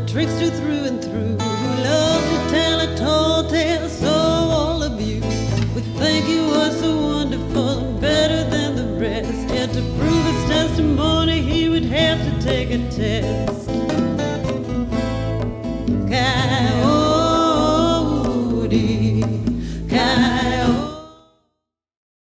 trickster through and through, who loved to tell a tall tale, so all of you would think he was so wonderful and better than the rest. Yet to prove his testimony, he would have to take a test.